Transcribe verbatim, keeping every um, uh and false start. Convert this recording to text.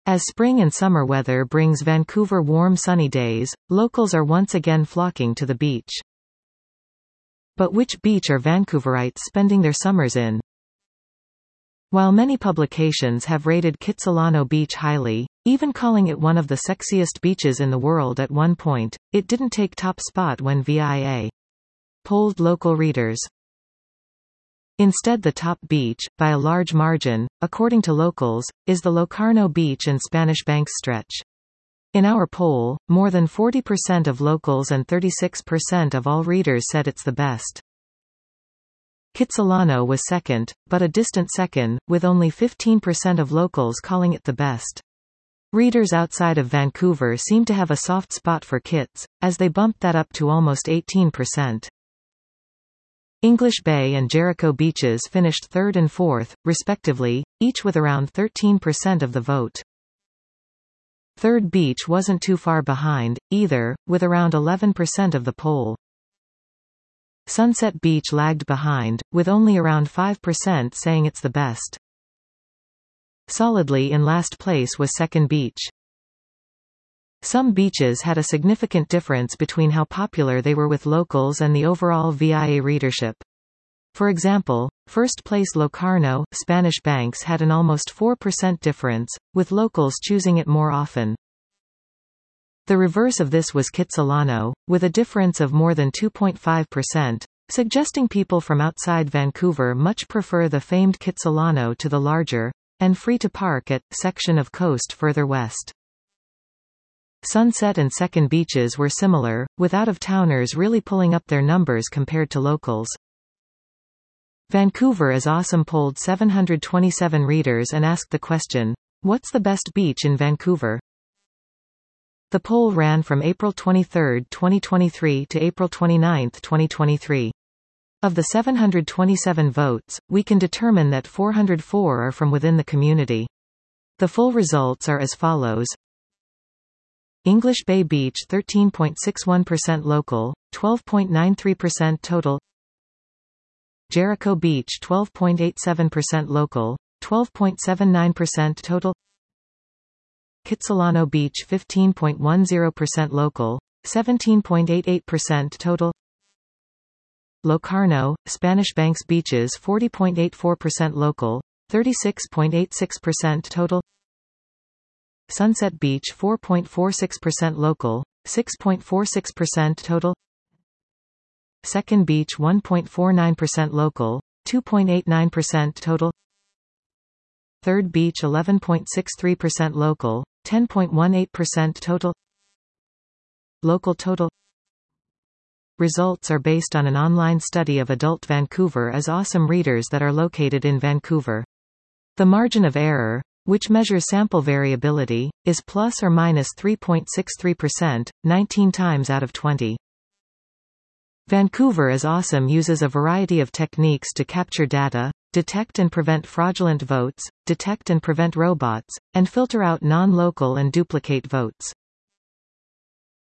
As spring and summer weather brings Vancouver warm sunny days, locals are once again flocking to the beach. But which beach are Vancouverites spending their summers in? While many publications have rated Kitsilano Beach highly, even calling it one of the sexiest beaches in the world at one point, it didn't take top spot when V I A polled local readers. Instead, the top beach, by a large margin, according to locals, is the Locarno Beach and Spanish Banks stretch. In our poll, more than forty percent of locals and thirty-six percent of all readers said it's the best. Kitsilano was second, but a distant second, with only fifteen percent of locals calling it the best. Readers outside of Vancouver seem to have a soft spot for Kits, as they bumped that up to almost eighteen percent. English Bay and Jericho beaches finished third and fourth, respectively, each with around thirteen percent of the vote. Third Beach wasn't too far behind, either, with around eleven percent of the poll. Sunset Beach lagged behind, with only around five percent saying it's the best. Solidly in last place was Second Beach. Some beaches had a significant difference between how popular they were with locals and the overall V I A readership. For example, first place Locarno, Spanish Banks had an almost four percent difference, with locals choosing it more often. The reverse of this was Kitsilano, with a difference of more than two point five percent, suggesting people from outside Vancouver much prefer the famed Kitsilano to the larger, and free-to-park-at, section of coast further west. Sunset and Second Beaches were similar, with out-of-towners really pulling up their numbers compared to locals. Vancouver is Awesome polled seven hundred twenty-seven readers and asked the question, "What's the best beach in Vancouver?" The poll ran from April twenty-third, twenty twenty-three to April twenty-ninth, twenty twenty-three. Of the seven hundred twenty-seven votes, we can determine that four hundred four are from within the community. The full results are as follows. English Bay Beach thirteen point six one percent local, twelve point nine three percent total. Jericho Beach twelve point eight seven percent local, twelve point seven nine percent total. Kitsilano Beach fifteen point one zero percent local, seventeen point eight eight percent total. Locarno, Spanish Banks beaches forty point eight four percent local, thirty-six point eight six percent total. Sunset Beach four point four six percent local, six point four six percent total. Second Beach one point four nine percent local, two point eight nine percent total. Third Beach eleven point six three percent local, ten point one eight percent total. Local total. Results are based on an online study of adult Vancouver as Awesome readers that are located in Vancouver. The margin of error, which measures sample variability, is plus or minus three point six three percent, nineteen times out of twenty. Vancouver is Awesome uses a variety of techniques to capture data, detect and prevent fraudulent votes, detect and prevent robots, and filter out non-local and duplicate votes.